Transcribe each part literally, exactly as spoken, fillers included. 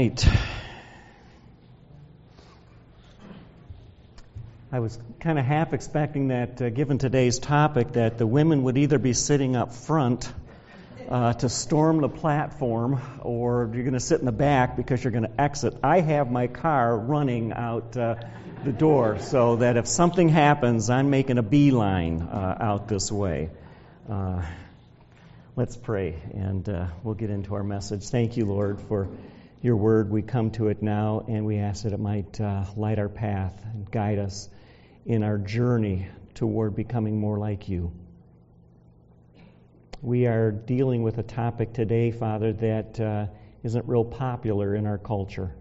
right. I was kind of half expecting that, uh, given today's topic, that the women would either be sitting up front uh, to storm the platform, or you're going to sit in the back because you're going to exit. I have my car running out uh, the door so that if something happens, I'm making a beeline uh, out this way. Uh, let's pray, and uh, we'll get into our message. Thank you, Lord, for your word. We come to it now, and we ask that it might uh, light our path and guide us in our journey toward becoming more like you. We are dealing with a topic today, Father, that uh, isn't real popular in our culture.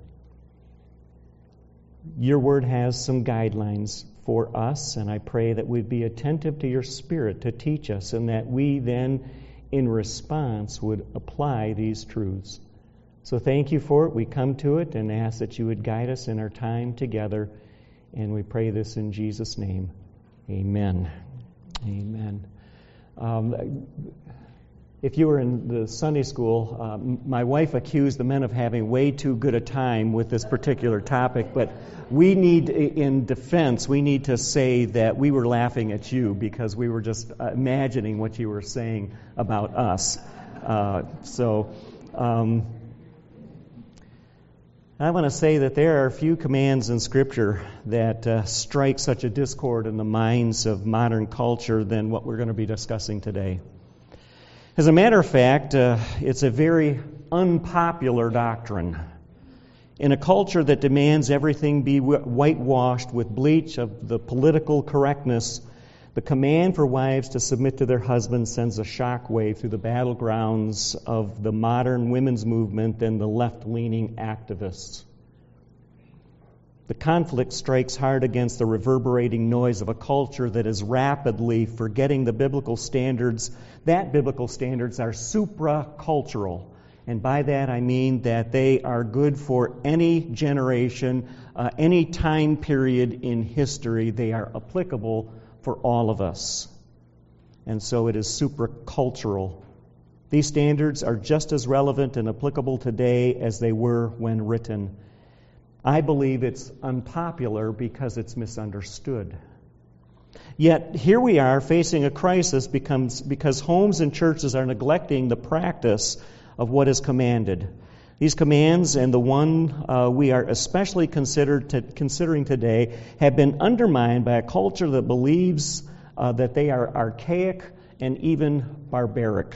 Your word has some guidelines for us, and I pray that we'd be attentive to your Spirit to teach us, and that we then, in response, would apply these truths. So thank you for it. We come to it and ask that you would guide us in our time together. And we pray this in Jesus' name. Amen. Amen. Um, if you were in the Sunday school, um, my wife accused the men of having way too good a time with this particular topic, but we need, in defense, we need to say that we were laughing at you because we were just imagining what you were saying about us. Uh, so... Um, I want to say that there are few commands in Scripture that uh, strike such a discord in the minds of modern culture than what we're going to be discussing today. As a matter of fact, uh, it's a very unpopular doctrine. In a culture that demands everything be whitewashed with bleach of the political correctness, the command for wives to submit to their husbands sends a shockwave through the battlegrounds of the modern women's movement and the left-leaning activists. The conflict strikes hard against the reverberating noise of a culture that is rapidly forgetting the biblical standards. That biblical standards are supra-cultural. And by that I mean that they are good for any generation, uh, any time period in history. They are applicable for all of us. And so it is supracultural. These standards are just as relevant and applicable today as they were when written. I believe it's unpopular because it's misunderstood. Yet here we are facing a crisis becomes, because homes and churches are neglecting the practice of what is commanded. These commands, and the one uh, we are especially considered to, considering today, have been undermined by a culture that believes uh, that they are archaic and even barbaric.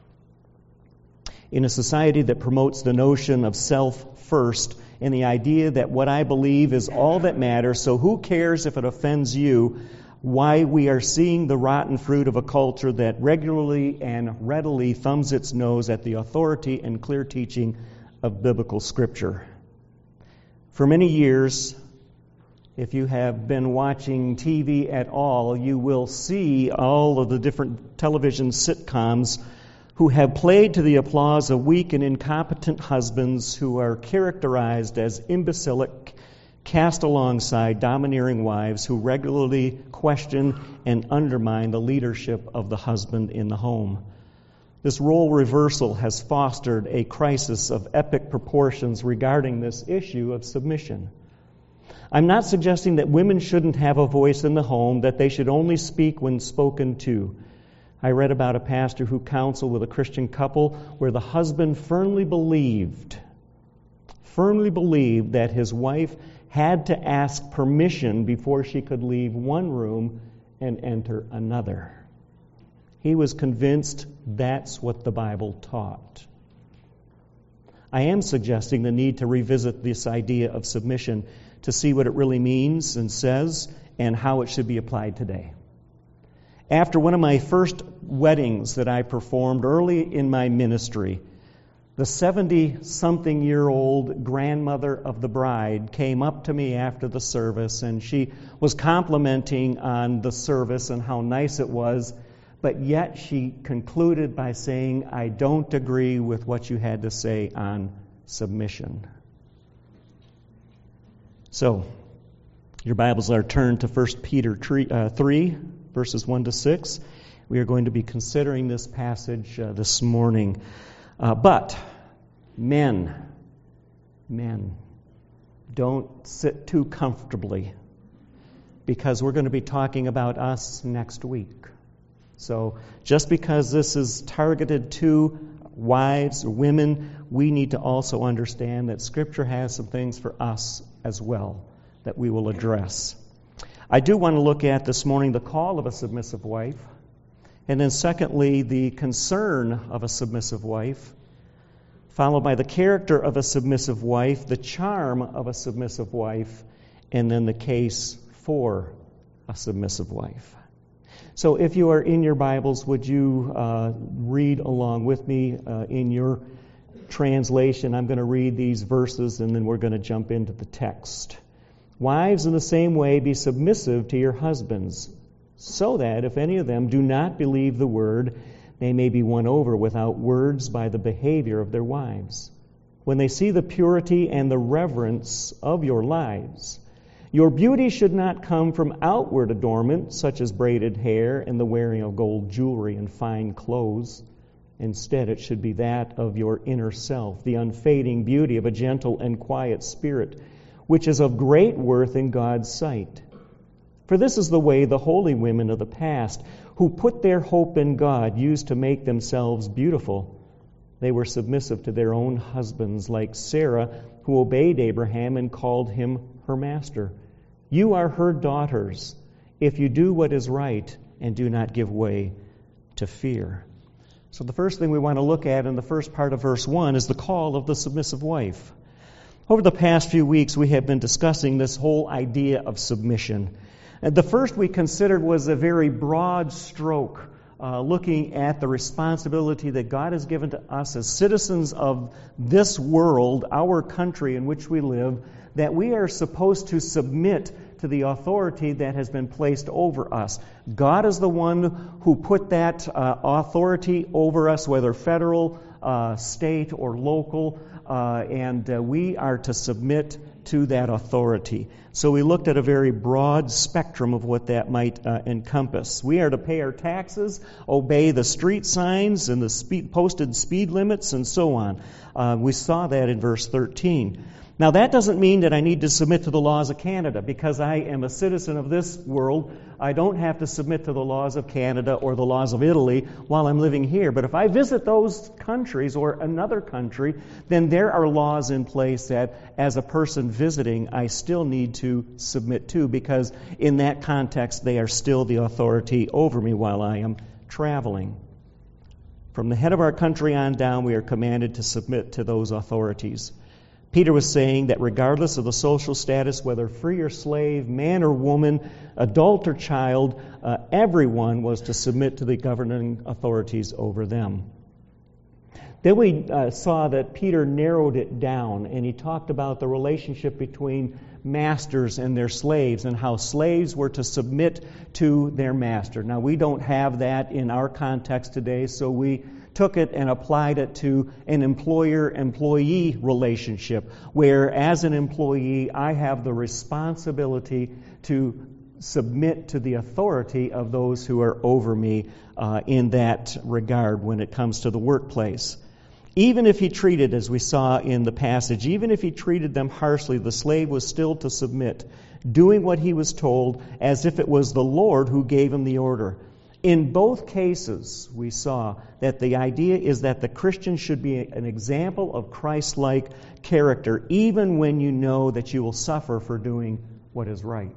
In a society that promotes the notion of self first and the idea that what I believe is all that matters, so who cares if it offends you, why we are seeing the rotten fruit of a culture that regularly and readily thumbs its nose at the authority and clear teaching of biblical Scripture. For many years, if you have been watching T V at all, you will see all of the different television sitcoms who have played to the applause of weak and incompetent husbands who are characterized as imbecilic, cast alongside domineering wives who regularly question and undermine the leadership of the husband in the home. This role reversal has fostered a crisis of epic proportions regarding this issue of submission. I'm not suggesting that women shouldn't have a voice in the home, that they should only speak when spoken to. I read about a pastor who counseled with a Christian couple where the husband firmly believed, firmly believed that his wife had to ask permission before she could leave one room and enter another. He was convinced that's what the Bible taught. I am suggesting the need to revisit this idea of submission to see what it really means and says and how it should be applied today. After one of my first weddings that I performed early in my ministry, the seventy-something-year-old grandmother of the bride came up to me after the service, and she was complimenting on the service and how nice it was. But yet she concluded by saying, I don't agree with what you had to say on submission. So, your Bibles are turned to First Peter three, verses one to six. We are going to be considering this passage uh, this morning. Uh, but, men, Men, don't sit too comfortably, because we're going to be talking about us next week. So just because this is targeted to wives or women, we need to also understand that Scripture has some things for us as well that we will address. I do want to look at this morning the call of a submissive wife, and then secondly, the concern of a submissive wife, followed by the character of a submissive wife, the charm of a submissive wife, and then the case for a submissive wife. So if you are in your Bibles, would you uh, read along with me uh, in your translation? I'm going to read these verses, and then we're going to jump into the text. Wives, in the same way, be submissive to your husbands, so that if any of them do not believe the word, they may be won over without words by the behavior of their wives, when they see the purity and the reverence of your lives. Your beauty should not come from outward adornment, such as braided hair and the wearing of gold jewelry and fine clothes. Instead, it should be that of your inner self, the unfading beauty of a gentle and quiet spirit, which is of great worth in God's sight. For this is the way the holy women of the past, who put their hope in God, used to make themselves beautiful. They were submissive to their own husbands, like Sarah, who obeyed Abraham and called him her master. You are her daughters, if you do what is right and do not give way to fear. So the first thing we want to look at in the first part of verse one is the call of the submissive wife. Over the past few weeks, we have been discussing this whole idea of submission. And the first we considered was a very broad stroke, uh, looking at the responsibility that God has given to us as citizens of this world, our country in which we live, that we are supposed to submit to the authority that has been placed over us. God is the one who put that uh, authority over us, whether federal, uh, state, or local, uh, and uh, we are to submit to that authority. So we looked at a very broad spectrum of what that might uh, encompass. We are to pay our taxes, obey the street signs and the speed, posted speed limits, and so on. Uh, we saw that in verse thirteen. Now, that doesn't mean that I need to submit to the laws of Canada. Because I am a citizen of this world, I don't have to submit to the laws of Canada or the laws of Italy while I'm living here. But if I visit those countries or another country, then there are laws in place that, as a person visiting, I still need to submit to, because in that context, they are still the authority over me while I am traveling. From the head of our country on down, we are commanded to submit to those authorities. Peter was saying that regardless of the social status, whether free or slave, man or woman, adult or child, uh, everyone was to submit to the governing authorities over them. Then we uh, saw that Peter narrowed it down, and he talked about the relationship between masters and their slaves, and how slaves were to submit to their master. Now, we don't have that in our context today, so we took it and applied it to an employer-employee relationship, where as an employee, I have the responsibility to submit to the authority of those who are over me uh, in that regard when it comes to the workplace. Even if he treated, as we saw in the passage, even if he treated them harshly, the slave was still to submit, doing what he was told as if it was the Lord who gave him the order. In both cases, we saw that the idea is that the Christian should be an example of Christ-like character, even when you know that you will suffer for doing what is right.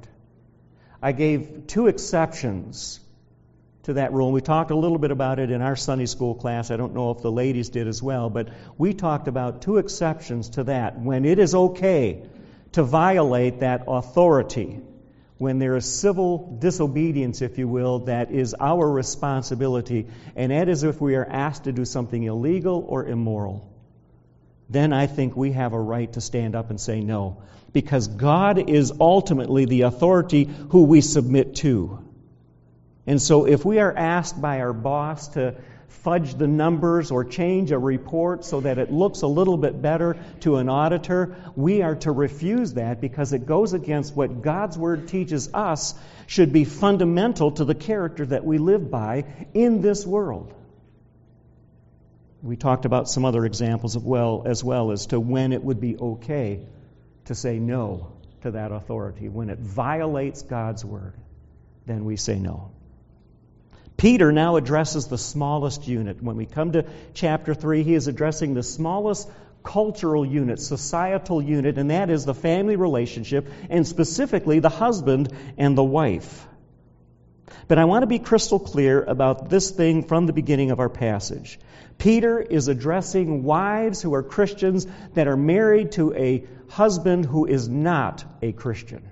I gave two exceptions to that rule. We talked a little bit about it in our Sunday school class. I don't know if the ladies did as well, but we talked about two exceptions to that. When it is okay to violate that authority, when there is civil disobedience, if you will, that is our responsibility, and that is if we are asked to do something illegal or immoral, then I think we have a right to stand up and say no, because God is ultimately the authority who we submit to. And so if we are asked by our boss to fudge the numbers or change a report so that it looks a little bit better to an auditor, we are to refuse that, because it goes against what God's Word teaches us should be fundamental to the character that we live by in this world. we talked about some other examples of well, as well as to when it would be okay to say no to that authority. When it violates God's word, then we say no. Peter now addresses the smallest unit. When we come to chapter three, he is addressing the smallest cultural unit, societal unit, and that is the family relationship, and specifically the husband and the wife. But I want to be crystal clear about this thing from the beginning of our passage. Peter is addressing wives who are Christians that are married to a husband who is not a Christian.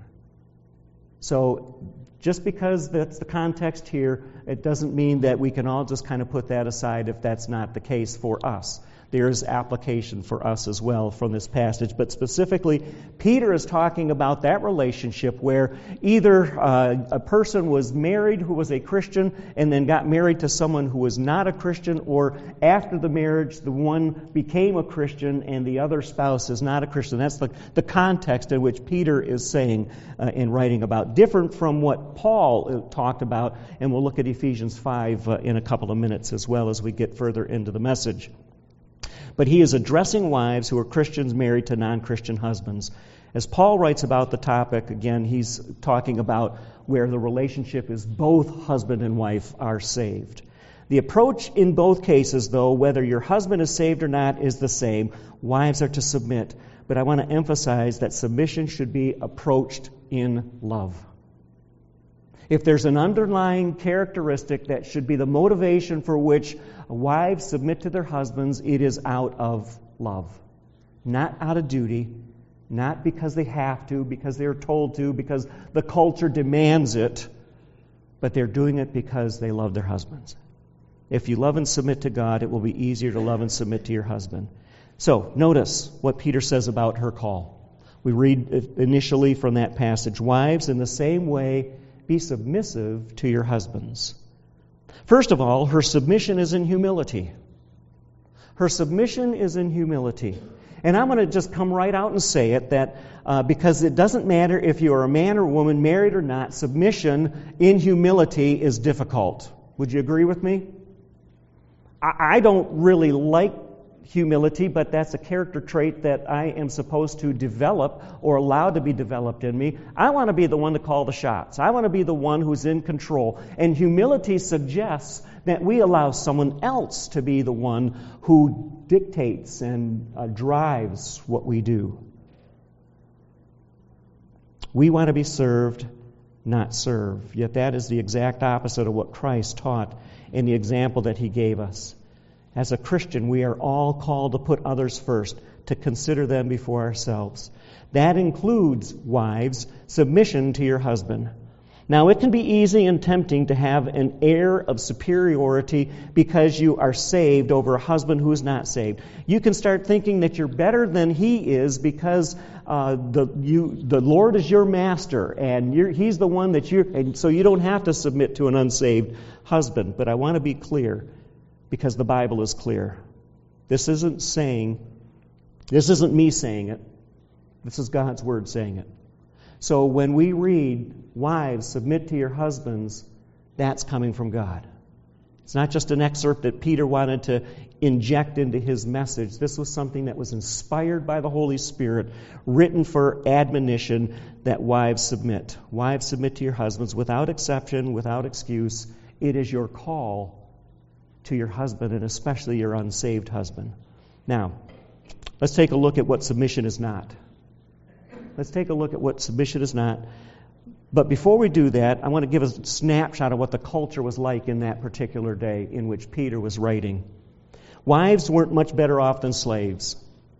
So just because that's the context here, it doesn't mean that we can all just kind of put that aside if that's not the case for us. There is application for us as well from this passage. But specifically, Peter is talking about that relationship where either uh, a person was married who was a Christian and then got married to someone who was not a Christian, or after the marriage, the one became a Christian and the other spouse is not a Christian. That's the, the context in which Peter is saying uh, and writing about. Different from what Paul talked about, and we'll look at Ephesians five uh, in a couple of minutes as well as we get further into the message. But he is addressing wives who are Christians married to non-Christian husbands. As Paul writes about the topic, again, he's talking about where the relationship is both husband and wife are saved. The approach in both cases, though, whether your husband is saved or not, is the same. Wives are to submit. But I want to emphasize that submission should be approached in love. If there's an underlying characteristic that should be the motivation for which wives submit to their husbands, it is out of love. Not out of duty, not because they have to, because they're told to, because the culture demands it, but they're doing it because they love their husbands. If you love and submit to God, it will be easier to love and submit to your husband. So, notice what Peter says about her call. We read initially from that passage, wives, in the same way, be submissive to your husbands. First of all, her submission is in humility. Her submission is in humility. And I'm going to just come right out and say it, that uh, because it doesn't matter if you are a man or a woman, married or not, submission in humility is difficult. Would you agree with me? I, I don't really like humility, but that's a character trait that I am supposed to develop or allow to be developed in me. I want to be the one to call the shots. I want to be the one who's in control. And humility suggests that we allow someone else to be the one who dictates and uh, drives what we do. We want to be served, not serve. Yet that is the exact opposite of what Christ taught in the example that he gave us. As a Christian, we are all called to put others first, to consider them before ourselves. That includes, wives, submission to your husband. Now, it can be easy and tempting to have an air of superiority because you are saved over a husband who is not saved. You can start thinking that you're better than he is because uh, the you the Lord is your master and you're, he's the one that you're, and so you don't have to submit to an unsaved husband. But I want to be clear, because the Bible is clear. This isn't saying, this isn't me saying it. This is God's Word saying it. So when we read, wives, submit to your husbands, that's coming from God. It's not just an excerpt that Peter wanted to inject into his message. This was something that was inspired by the Holy Spirit, written for admonition that wives submit. Wives, submit to your husbands without exception, without excuse. It is your call to your husband, and especially your unsaved husband. Now, let's take a look at what submission is not. Let's take a look at what submission is not. But before we do that, I want to give a snapshot of what the culture was like in that particular day in which Peter was writing. Wives weren't much better off than slaves.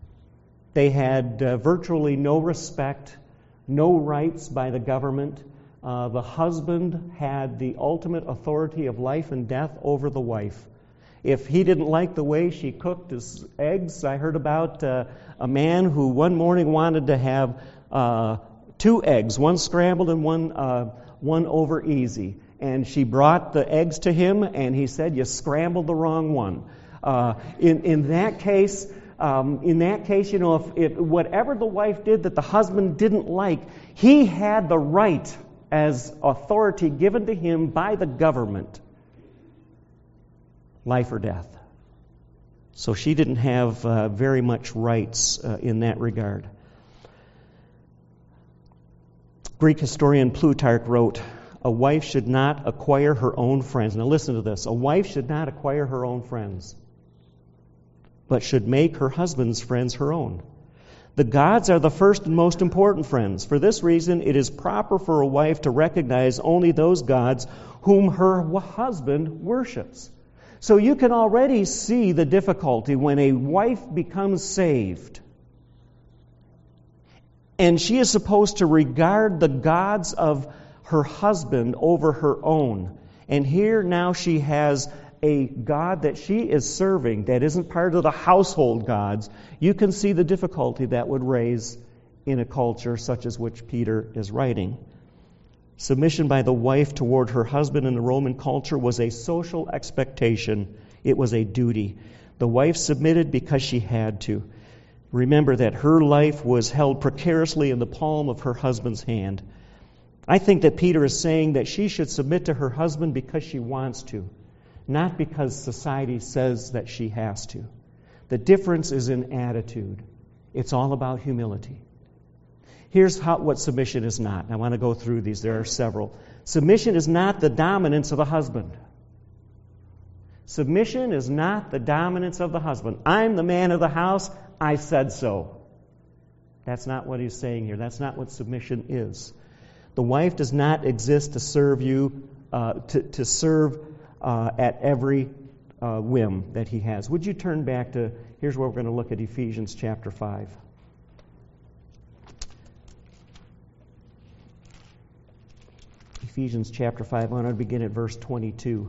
They had uh, virtually no respect, no rights by the government. Uh, the husband had the ultimate authority of life and death over the wife. If he didn't like the way she cooked his eggs, I heard about uh, a man who one morning wanted to have uh, two eggs, one scrambled and one uh, one over easy. And she brought the eggs to him, and he said, "You scrambled the wrong one." Uh, in in that case, um, in that case, you know, if, if whatever the wife did that the husband didn't like, he had the right as authority given to him by the government. Life or death. So she didn't have uh, very much rights uh, in that regard. Greek historian Plutarch wrote, "A wife should not acquire her own friends." Now listen to this. A wife should not acquire her own friends, but should make her husband's friends her own. The gods are the first and most important friends. For this reason, it is proper for a wife to recognize only those gods whom her husband worships. So you can already see the difficulty when a wife becomes saved. And she is supposed to regard the gods of her husband over her own. And here now she has a God that she is serving that isn't part of the household gods. You can see the difficulty that would raise in a culture such as which Peter is writing. Submission by the wife toward her husband in the Roman culture was a social expectation. It was a duty. The wife submitted because she had to. Remember that her life was held precariously in the palm of her husband's hand. I think that Peter is saying that she should submit to her husband because she wants to, not because society says that she has to. The difference is in attitude. It's all about humility. Here's how, what submission is not. I want to go through these. There are several. Submission is not the dominance of the husband. Submission is not the dominance of the husband. I'm the man of the house. I said so. That's not what he's saying here. That's not what submission is. The wife does not exist to serve you, uh, to, to serve uh, at every uh, whim that he has. Would you turn back to, here's where we're going to look at Ephesians chapter five. Ephesians chapter five, I want to begin at verse twenty-two.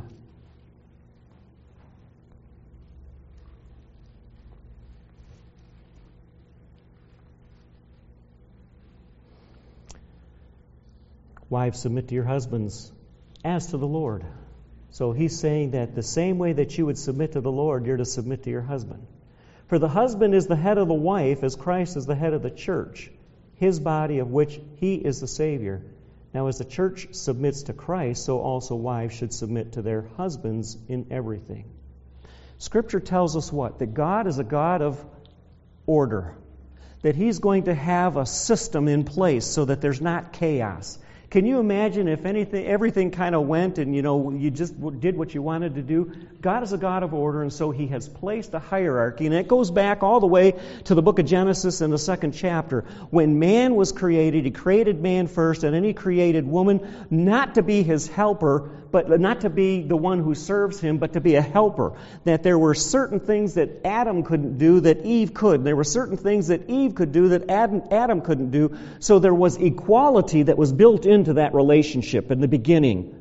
Wives, submit to your husbands as to the Lord. So he's saying that the same way that you would submit to the Lord, you're to submit to your husband. For the husband is the head of the wife, as Christ is the head of the church, his body of which he is the Savior. Now, as the church submits to Christ, so also wives should submit to their husbands in everything. Scripture tells us what? That God is a God of order. That he's going to have a system in place so that there's not chaos. Can you imagine if anything, everything kind of went and, you know, you just did what you wanted to do? God is a God of order, and so he has placed a hierarchy. And it goes back all the way to the book of Genesis in the second chapter. When man was created, he created man first, and then he created woman, not to be his helper, but not to be the one who serves him, but to be a helper. That there were certain things that Adam couldn't do that Eve could. There were certain things that Eve could do that Adam, Adam couldn't do. So there was equality that was built into that relationship in the beginning.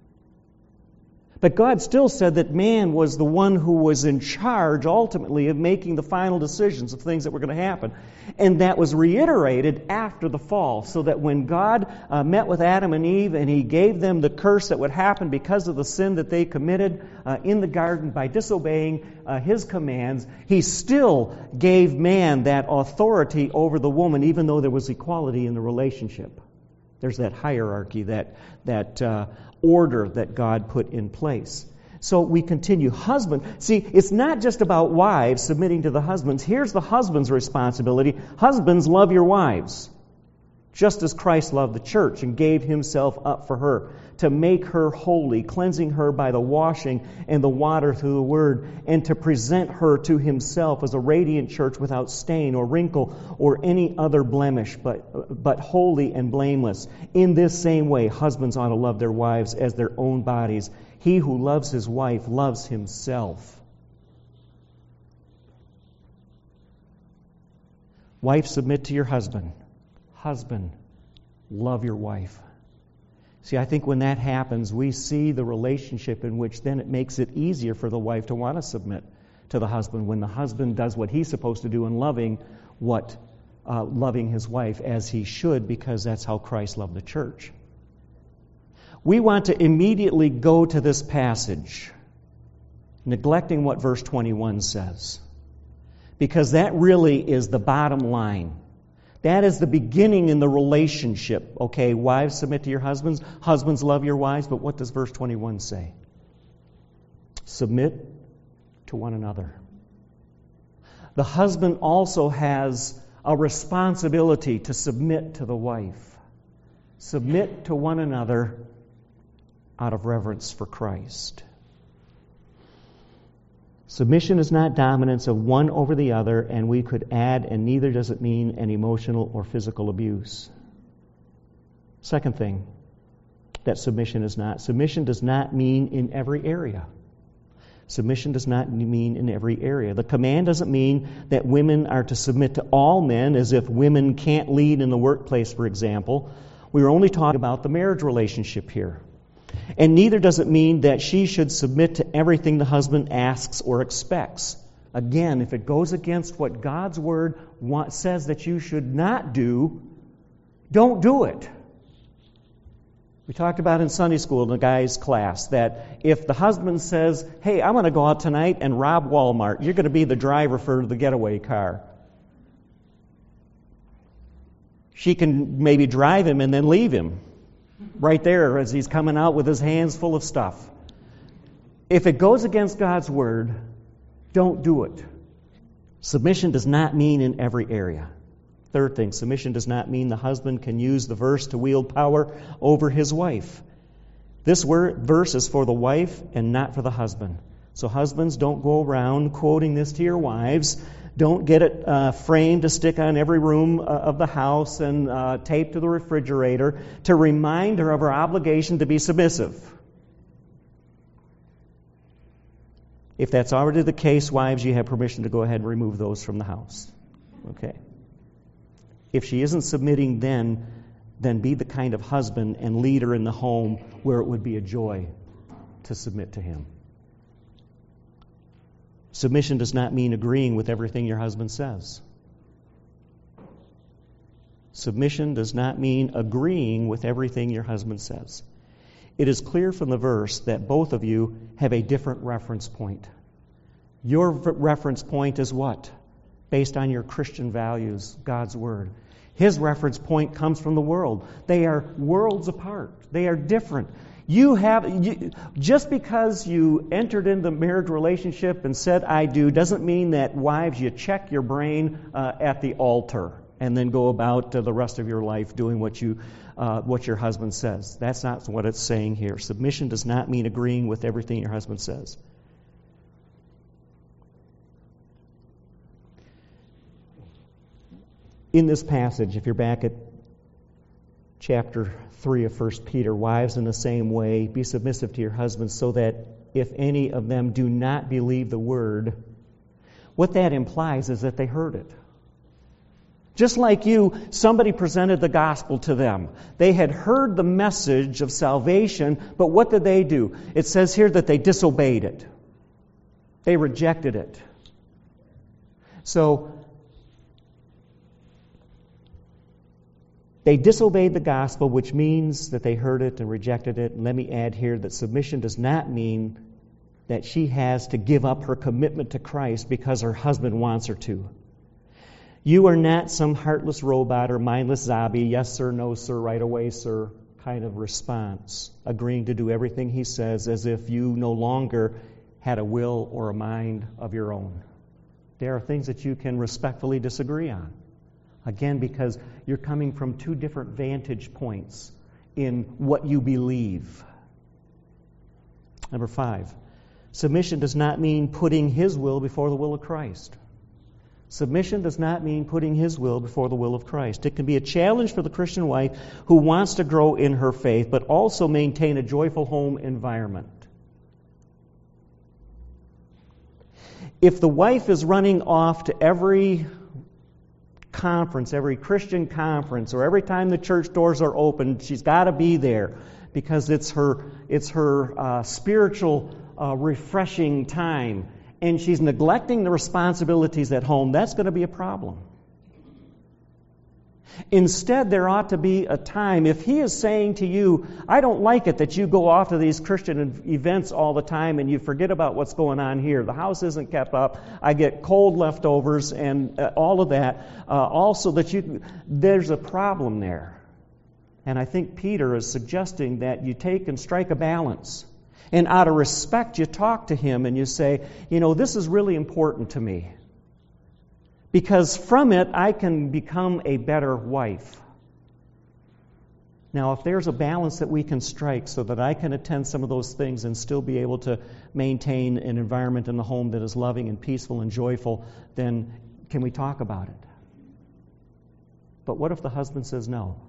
But God still said that man was the one who was in charge ultimately of making the final decisions of things that were going to happen. And that was reiterated after the fall, so that when God uh, met with Adam and Eve and he gave them the curse that would happen because of the sin that they committed uh, in the garden by disobeying uh, his commands, he still gave man that authority over the woman, even though there was equality in the relationship. There's that hierarchy, that that uh, order that God put in place. So we continue. Husband, see, it's not just about wives submitting to the husbands. Here's the husband's responsibility. Husbands, love your wives, just as Christ loved the church and gave himself up for her, to make her holy, cleansing her by the washing and the water through the word, and to present her to himself as a radiant church without stain or wrinkle or any other blemish, but, but holy and blameless. In this same way, husbands ought to love their wives as their own bodies. He who loves his wife loves himself. Wife, submit to your husband. Husband, love your wife. See, I think when that happens, we see the relationship in which then it makes it easier for the wife to want to submit to the husband when the husband does what he's supposed to do in loving what uh, loving his wife as he should, because that's how Christ loved the church. We want to immediately go to this passage, neglecting what verse twenty-one says, because that really is the bottom line. That is the beginning in the relationship. Okay, wives, submit to your husbands. Husbands, love your wives. But what does verse twenty-one say? Submit to one another. the husband also has a responsibility to submit to the wife. Submit to one another out of reverence for Christ. Submission is not dominance of one over the other, and we could add, and neither does it mean an emotional or physical abuse. Second thing that submission is not. Submission does not mean in every area. Submission does not mean in every area. The command doesn't mean that women are to submit to all men, as if women can't lead in the workplace, for example. We were only talking about the marriage relationship here. And neither does it mean that she should submit to everything the husband asks or expects. Again, if it goes against what God's Word want, says that you should not do, don't do it. We talked about in Sunday school in the guys' class that if the husband says, hey, I'm going to go out tonight and rob Walmart, you're going to be the driver for the getaway car. She can maybe drive him and then leave him right there as he's coming out with his hands full of stuff. If it goes against God's Word, don't do it. Submission does not mean in every area. Third thing, submission does not mean the husband can use the verse to wield power over his wife. This word, verse is for the wife and not for the husband. So husbands, don't go around quoting this to your wives. Don't get it uh, framed to stick on every room uh, of the house and uh, taped to the refrigerator to remind her of her obligation to be submissive. If that's already the case, wives, you have permission to go ahead and remove those from the house. Okay. If she isn't submitting then, then be the kind of husband and leader in the home where it would be a joy to submit to him. Submission does not mean agreeing with everything your husband says. Submission does not mean agreeing with everything your husband says. It is clear from the verse that both of you have a different reference point. Your reference point is what? Based on your Christian values, God's Word. His reference point comes from the world. They are worlds apart. They are different. You have you, just because you entered into the marriage relationship and said "I do" doesn't mean that, wives, you check your brain uh, at the altar and then go about uh, the rest of your life doing what you uh, what your husband says. That's not what it's saying here. Submission does not mean agreeing with everything your husband says. In this passage, if you're back at chapter three of First Peter, wives, in the same way, be submissive to your husbands, so that if any of them do not believe the word, what that implies is that they heard it. Just like you, somebody presented the gospel to them. They had heard the message of salvation, but what did they do? It says here that they disobeyed it. They rejected it. So, they disobeyed the gospel, which means that they heard it and rejected it. And let me add here that submission does not mean that she has to give up her commitment to Christ because her husband wants her to. You are not some heartless robot or mindless zombie, yes sir, no sir, right away sir, kind of response, agreeing to do everything he says as if you no longer had a will or a mind of your own. There are things that you can respectfully disagree on. Again, because you're coming from two different vantage points in what you believe. Number five, submission does not mean putting his will before the will of Christ. Submission does not mean putting his will before the will of Christ. It can be a challenge for the Christian wife who wants to grow in her faith, but also maintain a joyful home environment. If the wife is running off to every conference, every Christian conference, or every time the church doors are open, she's got to be there because it's her it's her uh, spiritual uh, refreshing time, and she's neglecting the responsibilities at home, that's going to be a problem. Instead, there ought to be a time, if he is saying to you, I don't like it that you go off to these Christian events all the time and you forget about what's going on here. The house isn't kept up. I get cold leftovers and uh, all of that. Uh, also, that you there's a problem there. And I think Peter is suggesting that you take and strike a balance. And out of respect, you talk to him and you say, you know, this is really important to me. Because from it, I can become a better wife. Now, if there's a balance that we can strike so that I can attend some of those things and still be able to maintain an environment in the home that is loving and peaceful and joyful, then can we talk about it? But what if the husband says no?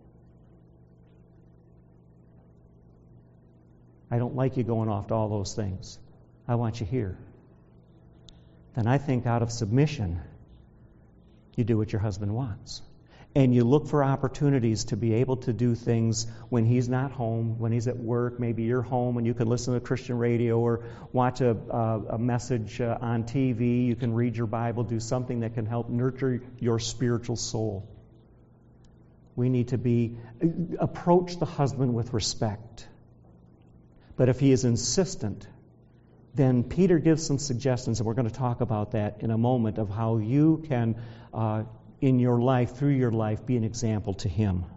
I don't like you going off to all those things. I want you here. Then I think out of submission, you do what your husband wants. And you look for opportunities to be able to do things when he's not home, when he's at work. Maybe you're home and you can listen to Christian radio or watch a, a, a message uh, on T V. You can read your Bible, do something that can help nurture your spiritual soul. We need to be approach the husband with respect. But if he is insistent, then Peter gives some suggestions, and we're going to talk about that in a moment, of how you can uh, in your life, through your life, be an example to him.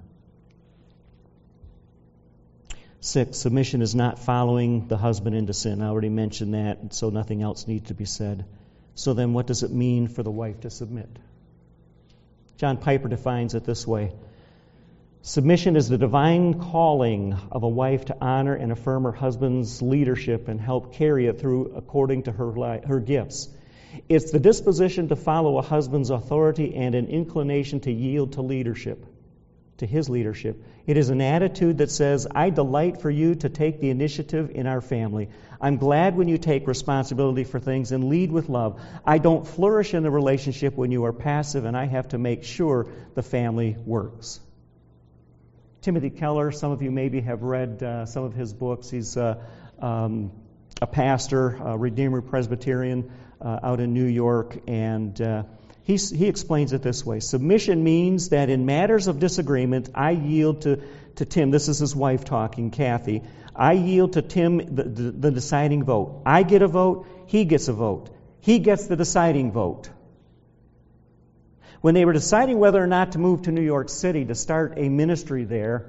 Six, submission is not following the husband into sin. I already mentioned that, so nothing else needs to be said. So then what does it mean for the wife to submit? John Piper defines it this way. Submission is the divine calling of a wife to honor and affirm her husband's leadership and help carry it through according to her, li- her gifts. It's the disposition to follow a husband's authority and an inclination to yield to leadership, to his leadership. It is an attitude that says, I delight for you to take the initiative in our family. I'm glad when you take responsibility for things and lead with love. I don't flourish in the relationship when you are passive, and I have to make sure the family works. Timothy Keller, some of you maybe have read uh, some of his books. He's uh, um, a pastor, a Redeemer Presbyterian, Uh, out in New York, and uh, he, he explains it this way. Submission means that in matters of disagreement, I yield to, to Tim. This is his wife talking, Kathy. I yield to Tim the, the, the deciding vote. I get a vote, he gets a vote. He gets the deciding vote. When they were deciding whether or not to move to New York City to start a ministry there,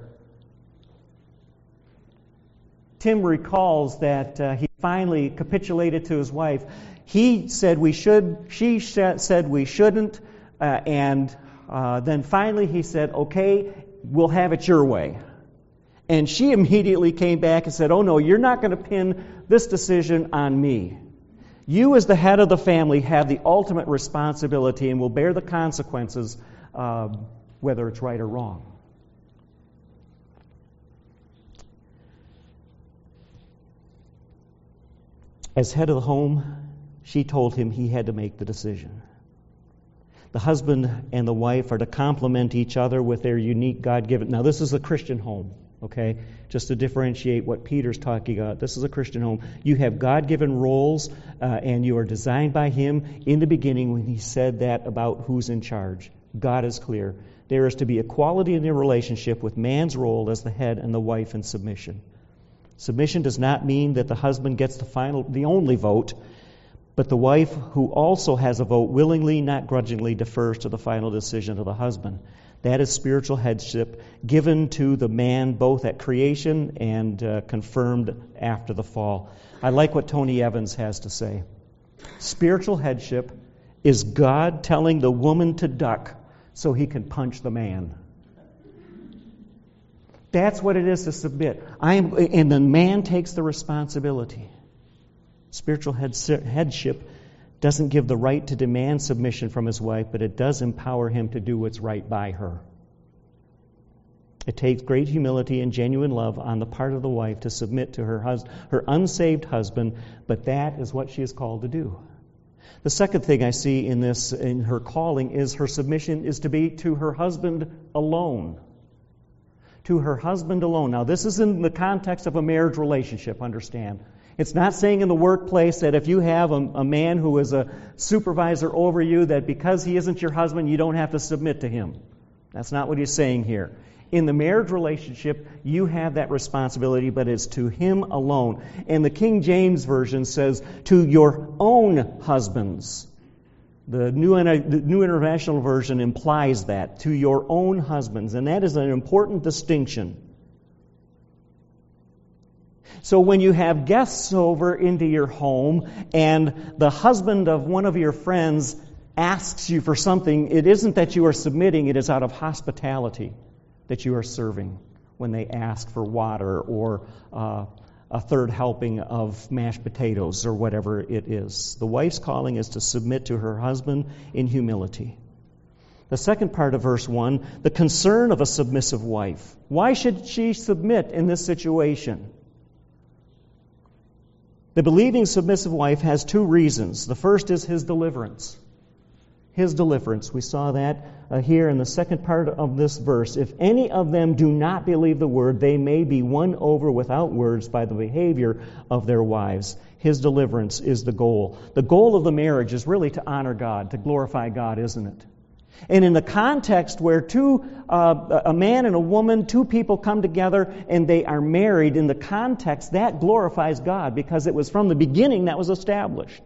Tim recalls that uh, he finally capitulated to his wife. He said we should, she said we shouldn't, uh, and uh, then finally he said, okay, we'll have it your way. And she immediately came back and said, oh no, you're not going to pin this decision on me. You as the head of the family have the ultimate responsibility and will bear the consequences, uh, whether it's right or wrong. As head of the home, she told him he had to make the decision. The husband and the wife are to complement each other with their unique God-given... Now, this is a Christian home, okay? Just to differentiate what Peter's talking about. This is a Christian home. You have God-given roles, uh, and you are designed by him in the beginning when he said that about who's in charge. God is clear. There is to be equality in their relationship with man's role as the head and the wife in submission. Submission does not mean that the husband gets the final, the only vote, but the wife, who also has a vote, willingly, not grudgingly, defers to the final decision of the husband. That is spiritual headship given to the man both at creation and uh, confirmed after the fall. I like what Tony Evans has to say. Spiritual headship is God telling the woman to duck so he can punch the man. That's what it is to submit. I am, and the man takes the responsibility. Spiritual headship doesn't give the right to demand submission from his wife, but it does empower him to do what's right by her. It takes great humility and genuine love on the part of the wife to submit to her hus- her unsaved husband, but that is what she is called to do. The second thing I see in this, in her calling, is her submission is to be to her husband alone. To her husband alone. Now, this is in the context of a marriage relationship, understand. It's not saying in the workplace that if you have a, a man who is a supervisor over you, that because he isn't your husband, you don't have to submit to him. That's not what he's saying here. In the marriage relationship, you have that responsibility, but it's to him alone. And the King James Version says, to your own husbands. The New, the New International Version implies that, to your own husbands. And that is an important distinction. So when you have guests over into your home and the husband of one of your friends asks you for something, it isn't that you are submitting, it is out of hospitality that you are serving when they ask for water or uh, a third helping of mashed potatoes or whatever it is. The wife's calling is to submit to her husband in humility. The second part of verse one, the concern of a submissive wife. Why should she submit in this situation? The believing submissive wife has two reasons. The first is his deliverance. His deliverance. We saw that uh, here in the second part of this verse. If any of them do not believe the word, they may be won over without words by the behavior of their wives. His deliverance is the goal. The goal of the marriage is really to honor God, to glorify God, isn't it? And in the context where two, uh, a man and a woman, two people come together and they are married, in the context, that glorifies God because it was from the beginning that was established.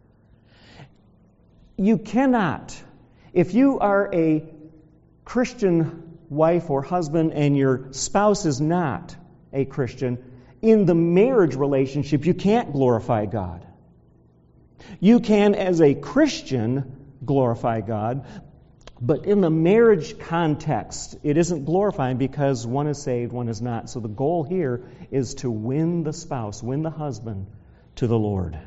You cannot, if you are a Christian wife or husband and your spouse is not a Christian, in the marriage relationship, you can't glorify God. You can, as a Christian, glorify God, but in the marriage context, it isn't glorifying because one is saved, one is not. So the goal here is to win the spouse, win the husband to the Lord.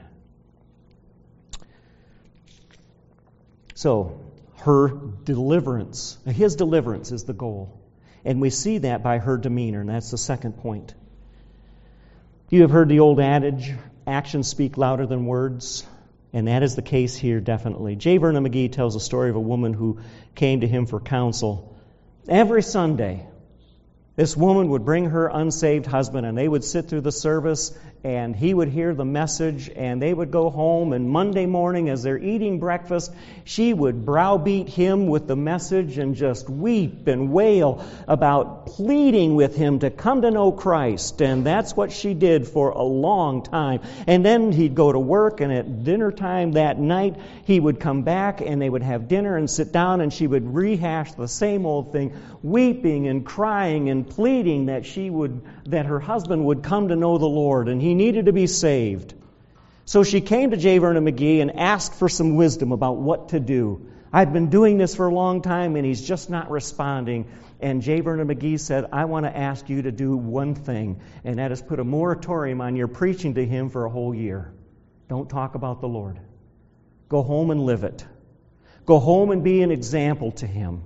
So, her deliverance, his deliverance is the goal. And we see that by her demeanor, and that's the second point. You have heard the old adage, actions speak louder than words. And that is the case here, definitely. J. Vernon McGee tells a story of a woman who came to him for counsel. Every Sunday, this woman would bring her unsaved husband, and they would sit through the service, and he would hear the message, and they would go home, and Monday morning, as they're eating breakfast, she would browbeat him with the message and just weep and wail about pleading with him to come to know Christ. And that's what she did for a long time. And then he'd go to work, and at dinner time that night, he would come back, and they would have dinner and sit down, and she would rehash the same old thing, weeping and crying and pleading that she would, that her husband would come to know the Lord, and he needed to be saved. So she came to J. Vernon McGee and asked for some wisdom about what to do. I've been doing this for a long time, and he's just not responding. And J. Vernon McGee said, I want to ask you to do one thing, and that is put a moratorium on your preaching to him for a whole year. Don't talk about the Lord. Go home and live it. Go home and be an example to him.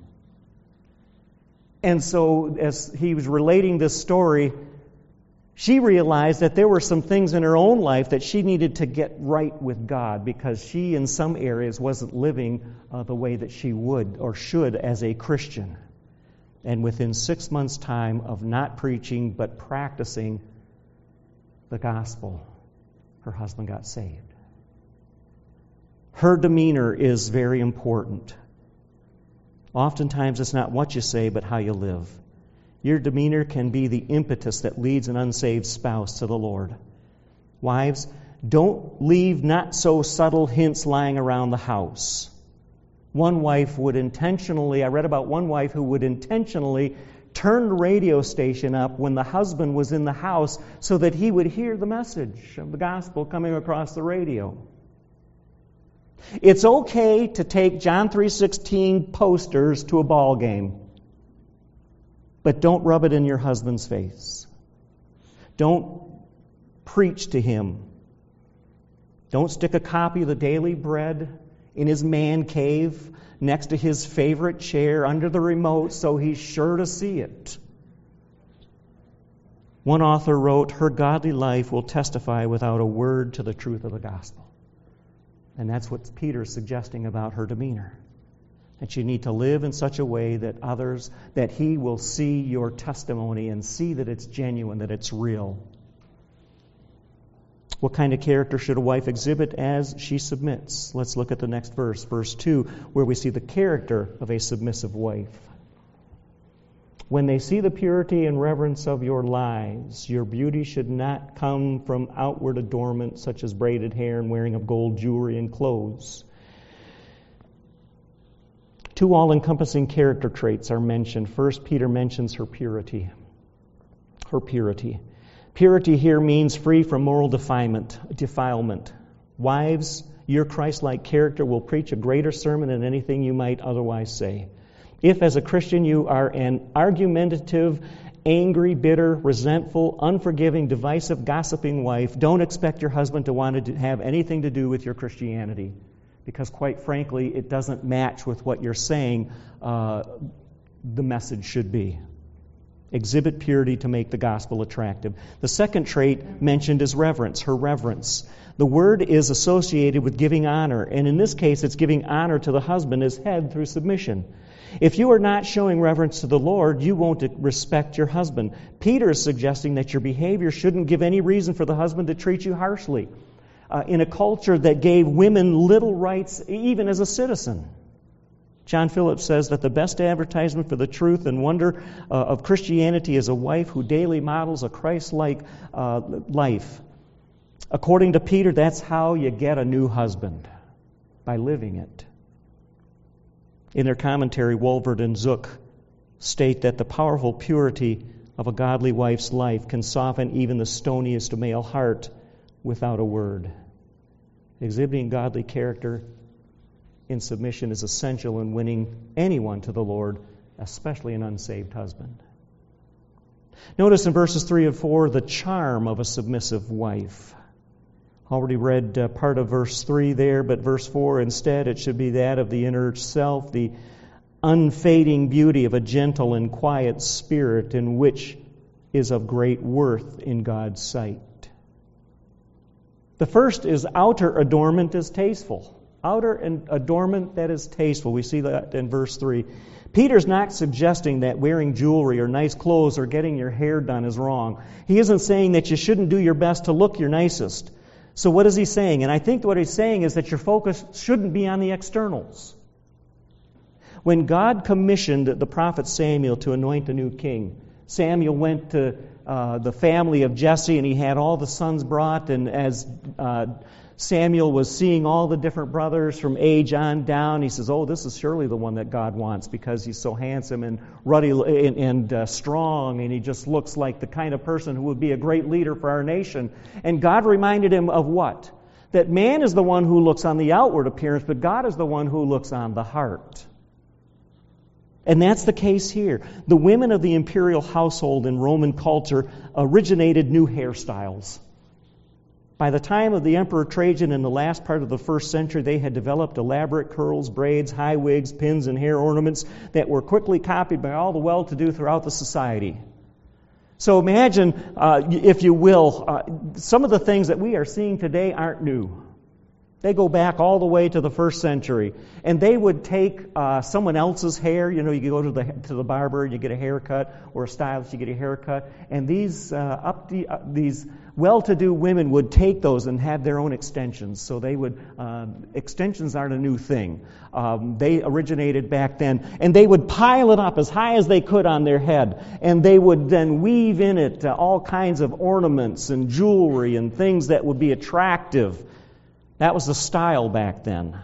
And so as he was relating this story, she realized that there were some things in her own life that she needed to get right with God because she, in some areas, wasn't living uh, the way that she would or should as a Christian. And within six months' time of not preaching but practicing the gospel, her husband got saved. Her demeanor is very important. Oftentimes it's not what you say, but how you live. Your demeanor can be the impetus that leads an unsaved spouse to the Lord. Wives, don't leave not so subtle hints lying around the house. One wife would intentionally, I read about one wife who would intentionally turn the radio station up when the husband was in the house so that he would hear the message of the gospel coming across the radio. It's okay to take John three sixteen posters to a ball game, but don't rub it in your husband's face. Don't preach to him. Don't stick a copy of the Daily Bread in his man cave next to his favorite chair under the remote so he's sure to see it. One author wrote, her godly life will testify without a word to the truth of the gospel. And that's what Peter's suggesting about her demeanor. That you need to live in such a way that others, that he will see your testimony and see that it's genuine, that it's real. What kind of character should a wife exhibit as she submits? Let's look at the next verse, verse two, where we see the character of a submissive wife. When they see the purity and reverence of your lives, your beauty should not come from outward adornment such as braided hair and wearing of gold jewelry and clothes. Two all-encompassing character traits are mentioned. First, Peter mentions her purity. Her purity. Purity here means free from moral defilement. defilement. Wives, your Christ-like character will preach a greater sermon than anything you might otherwise say. If, as a Christian, you are an argumentative, angry, bitter, resentful, unforgiving, divisive, gossiping wife, don't expect your husband to want to have anything to do with your Christianity, because quite frankly, it doesn't match with what you're saying uh, the message should be. Exhibit purity to make the gospel attractive. The second trait mentioned is reverence, her reverence. The word is associated with giving honor, and in this case, it's giving honor to the husband as head through submission. If you are not showing reverence to the Lord, you won't respect your husband. Peter is suggesting that your behavior shouldn't give any reason for the husband to treat you harshly uh, in a culture that gave women little rights even as a citizen. John Phillips says that the best advertisement for the truth and wonder uh, of Christianity is a wife who daily models a Christ-like uh, life. According to Peter, that's how you get a new husband, by living it. In their commentary, Wolvert and Zook state that the powerful purity of a godly wife's life can soften even the stoniest male heart without a word. Exhibiting godly character in submission is essential in winning anyone to the Lord, especially an unsaved husband. Notice in verses three and four the charm of a submissive wife. Already read uh, part of verse three there, but verse four, instead, it should be that of the inner self, the unfading beauty of a gentle and quiet spirit in which is of great worth in God's sight. The first is outer adornment is tasteful. Outer adornment that is tasteful. We see that in verse three. Peter's not suggesting that wearing jewelry or nice clothes or getting your hair done is wrong. He isn't saying that you shouldn't do your best to look your nicest. So what is he saying? And I think what he's saying is that your focus shouldn't be on the externals. When God commissioned the prophet Samuel to anoint a new king, Samuel went to uh, the family of Jesse and he had all the sons brought, and as uh, Samuel was seeing all the different brothers from age on down, he says, oh, this is surely the one that God wants because he's so handsome and ruddy and, and uh, strong, and he just looks like the kind of person who would be a great leader for our nation. And God reminded him of what? That man is the one who looks on the outward appearance, but God is the one who looks on the heart. And that's the case here. The women of the imperial household in Roman culture originated new hairstyles. By the time of the Emperor Trajan in the last part of the first century, they had developed elaborate curls, braids, high wigs, pins, and hair ornaments that were quickly copied by all the well-to-do throughout the society. So imagine, uh, if you will, uh, some of the things that we are seeing today aren't new. They go back all the way to the first century. And they would take uh, someone else's hair. You know, you go to the to the barber, you get a haircut, or a stylist, you get a haircut. And these uh, up the, uh, these well-to-do women would take those and have their own extensions. So they would, uh, extensions aren't a new thing. Um, they originated back then. And they would pile it up as high as they could on their head. And they would then weave in it uh, all kinds of ornaments and jewelry and things that would be attractive. That was the style back then.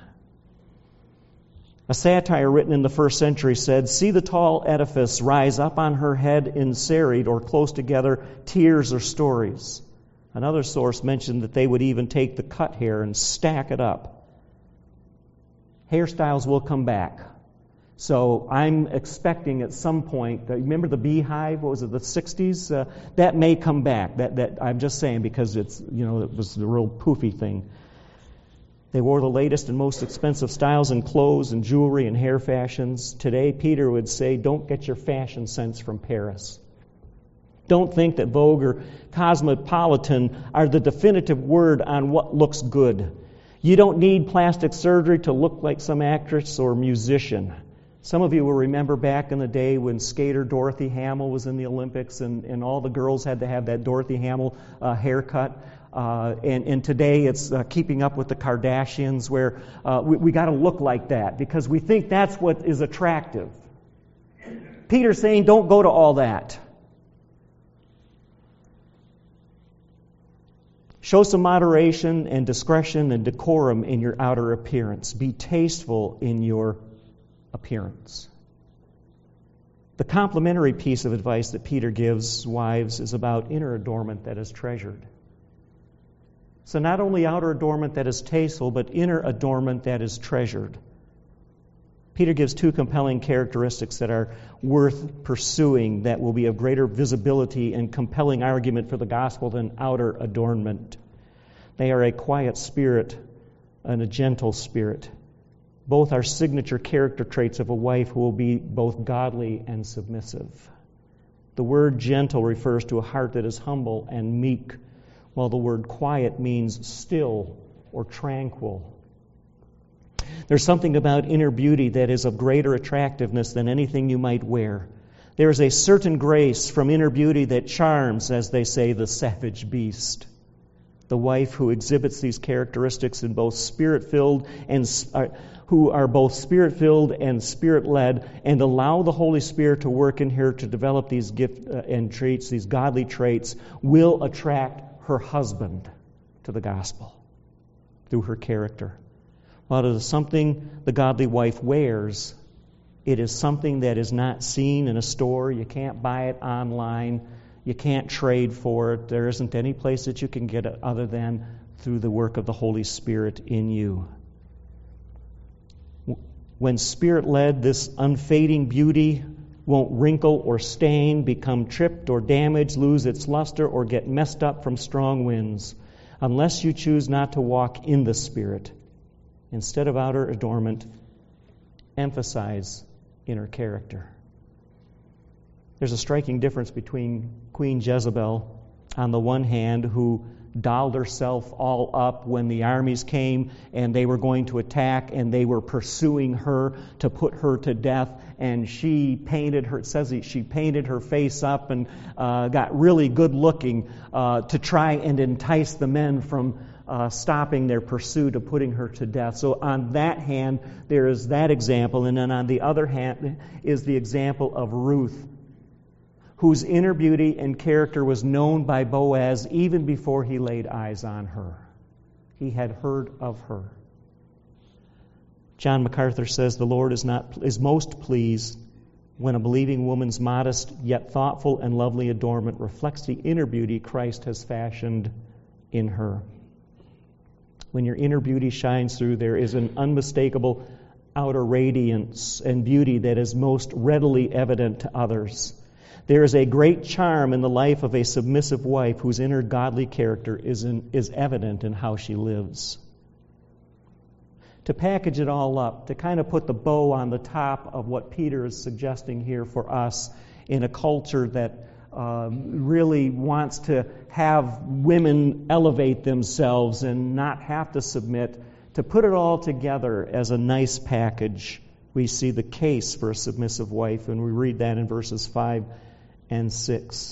A satire written in the first century said, see the tall edifice rise up on her head in serried or close together tears or stories. Another source mentioned that they would even take the cut hair and stack it up. Hairstyles will come back. So I'm expecting at some point, uh, remember the beehive, what was it, the sixties? Uh, that may come back. That that I'm just saying because it's, you know, it was the real poofy thing. They wore the latest and most expensive styles in clothes and jewelry and hair fashions. Today, Peter would say, don't get your fashion sense from Paris. Don't think that Vogue or Cosmopolitan are the definitive word on what looks good. You don't need plastic surgery to look like some actress or musician. Some of you will remember back in the day when skater Dorothy Hamill was in the Olympics and, and all the girls had to have that Dorothy Hamill uh, haircut. Uh, and, and today it's uh, keeping up with the Kardashians where uh, we, we got to look like that because we think that's what is attractive. Peter's saying don't go to all that. Show some moderation and discretion and decorum in your outer appearance. Be tasteful in your appearance. The complementary piece of advice that Peter gives wives is about inner adornment that is treasured. So not only outer adornment that is tasteful, but inner adornment that is treasured. Peter gives two compelling characteristics that are worth pursuing that will be of greater visibility and compelling argument for the gospel than outer adornment. They are a quiet spirit and a gentle spirit. Both are signature character traits of a wife who will be both godly and submissive. The word gentle refers to a heart that is humble and meek, while the word quiet means still or tranquil. There's something about inner beauty that is of greater attractiveness than anything you might wear. There is a certain grace from inner beauty that charms, as they say, the savage beast. The wife who exhibits these characteristics in both spirit-filled and uh, who are both spirit-filled and spirit-led, and allow the Holy Spirit to work in her to develop these gifts uh, and traits, these godly traits, will attract her husband to the gospel through her character. While it is something the godly wife wears, it is something that is not seen in a store. You can't buy it online. You can't trade for it. There isn't any place that you can get it other than through the work of the Holy Spirit in you. When Spirit-led, this unfading beauty won't wrinkle or stain, become tripped or damaged, lose its luster, or get messed up from strong winds, unless you choose not to walk in the Spirit. Instead of outer adornment, emphasize inner character. There's a striking difference between Queen Jezebel, on the one hand, who dolled herself all up when the armies came and they were going to attack and they were pursuing her to put her to death, and she painted her, it says she painted her face up and uh, got really good looking uh, to try and entice the men from uh, stopping their pursuit of putting her to death. So on that hand, there is that example, and then on the other hand is the example of Ruth, whose inner beauty and character was known by Boaz even before he laid eyes on her. He had heard of her. John MacArthur says the Lord is not is most pleased when a believing woman's modest yet thoughtful and lovely adornment reflects the inner beauty Christ has fashioned in her. When your inner beauty shines through, there is an unmistakable outer radiance and beauty that is most readily evident to others. There is a great charm in the life of a submissive wife whose inner godly character is, in, is evident in how she lives. To package it all up, to kind of put the bow on the top of what Peter is suggesting here for us in a culture that uh, really wants to have women elevate themselves and not have to submit, to put it all together as a nice package, we see the case for a submissive wife, and we read that in verses five and six.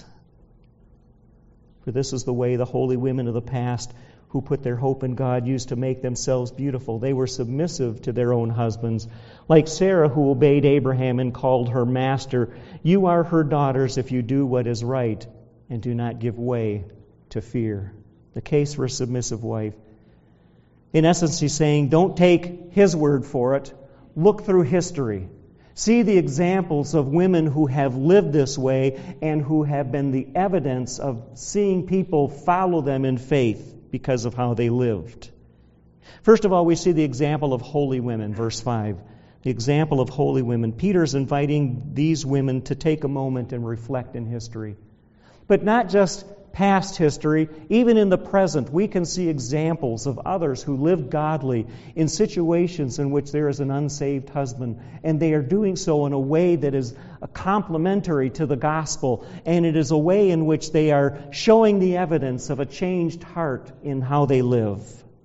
For this is the way the holy women of the past who put their hope in God used to make themselves beautiful. They were submissive to their own husbands. Like Sarah, who obeyed Abraham and called her master, you are her daughters if you do what is right and do not give way to fear. The case for a submissive wife. In essence, he's saying, don't take his word for it. Look through history. See the examples of women who have lived this way and who have been the evidence of seeing people follow them in faith because of how they lived. First of all, we see the example of holy women, verse five. The example of holy women. Peter's inviting these women to take a moment and reflect in history. But not just past history, even in the present, we can see examples of others who lived godly in situations in which there is an unsaved husband, and they are doing so in a way that is complementary to the gospel, and it is a way in which they are showing the evidence of a changed heart in how they live.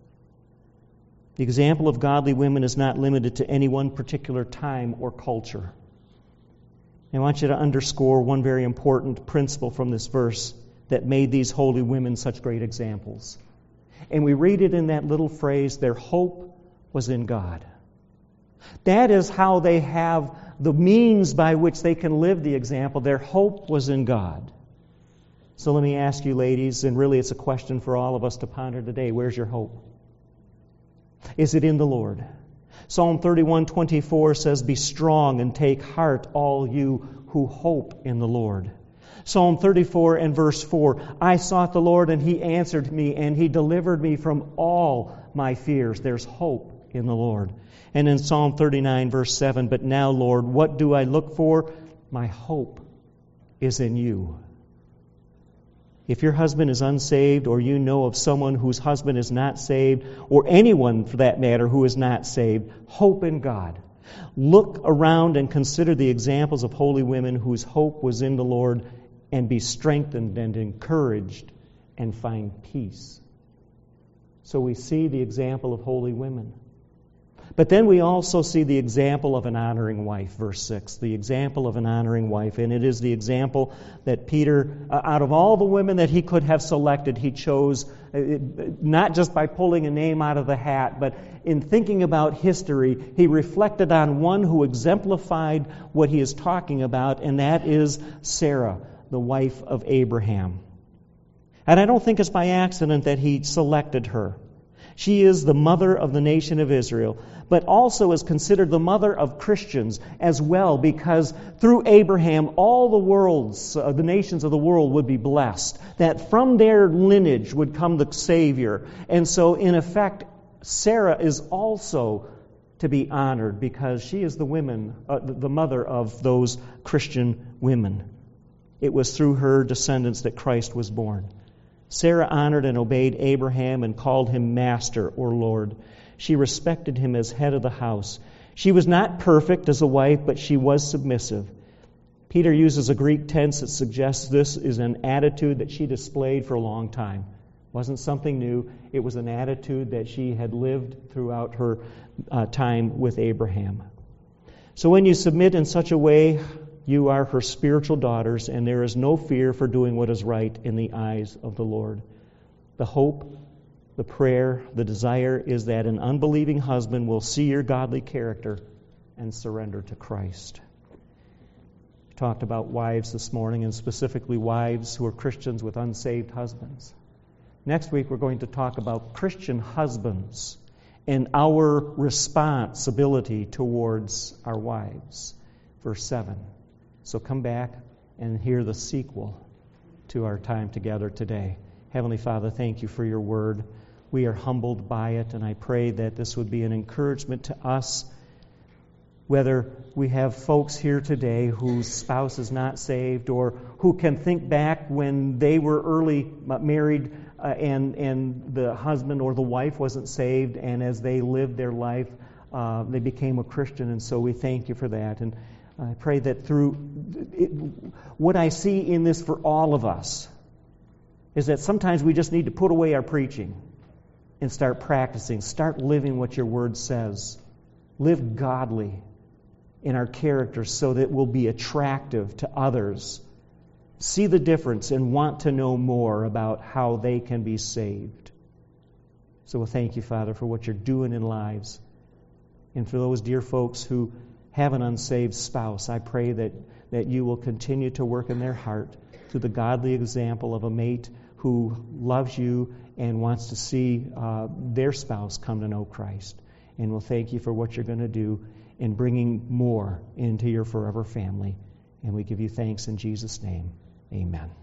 The example of godly women is not limited to any one particular time or culture. I want you to underscore one very important principle from this verse that made these holy women such great examples. And we read it in that little phrase, their hope was in God. That is how they have the means by which they can live the example. Their hope was in God. So let me ask you, ladies, and really it's a question for all of us to ponder today. Where's your hope? Is it in the Lord? Psalm thirty-one twenty-four says, be strong and take heart, all you who hope in the Lord. Psalm thirty-four and verse four, I sought the Lord and He answered me and He delivered me from all my fears. There's hope in the Lord. And in Psalm thirty-nine verse seven, but now, Lord, what do I look for? My hope is in You. If your husband is unsaved, or you know of someone whose husband is not saved, or anyone for that matter who is not saved, hope in God. Look around and consider the examples of holy women whose hope was in the Lord, and be strengthened and encouraged and find peace. So we see the example of holy women. But then we also see the example of an honoring wife, verse six, the example of an honoring wife. And it is the example that Peter, uh, out of all the women that he could have selected, he chose, uh, not just by pulling a name out of the hat, but in thinking about history, he reflected on one who exemplified what he is talking about, and that is Sarah, the wife of Abraham. And I don't think it's by accident that he selected her. She is the mother of the nation of Israel, but also is considered the mother of Christians as well, because through Abraham, all the worlds, uh, the nations of the world would be blessed, that from their lineage would come the Savior. And so, in effect, Sarah is also to be honored because she is the women, uh, the mother of those Christian women. It was through her descendants that Christ was born. Sarah honored and obeyed Abraham and called him Master or Lord. She respected him as head of the house. She was not perfect as a wife, but she was submissive. Peter uses a Greek tense that suggests this is an attitude that she displayed for a long time. It wasn't something new. It was an attitude that she had lived throughout her uh, time with Abraham. So when you submit in such a way, you are her spiritual daughters, and there is no fear for doing what is right in the eyes of the Lord. The hope, the prayer, the desire is that an unbelieving husband will see your godly character and surrender to Christ. We talked about wives this morning, and specifically wives who are Christians with unsaved husbands. Next week we're going to talk about Christian husbands and our responsibility towards our wives. Verse seven. So come back and hear the sequel to our time together today. Heavenly Father, thank You for Your word. We are humbled by it, and I pray that this would be an encouragement to us, whether we have folks here today whose spouse is not saved, or who can think back when they were early married uh, and, and the husband or the wife wasn't saved, and as they lived their life, uh, they became a Christian, and so we thank You for that. And I pray that through it, what I see in this for all of us is that sometimes we just need to put away our preaching and start practicing, start living what Your word says. Live godly in our character so that we'll be attractive to others. See the difference and want to know more about how they can be saved. So we'll thank You, Father, for what You're doing in lives. And for those dear folks who have an unsaved spouse, I pray that, that You will continue to work in their heart through the godly example of a mate who loves You and wants to see uh, their spouse come to know Christ. And we'll thank You for what You're going to do in bringing more into Your forever family. And we give You thanks in Jesus' name. Amen.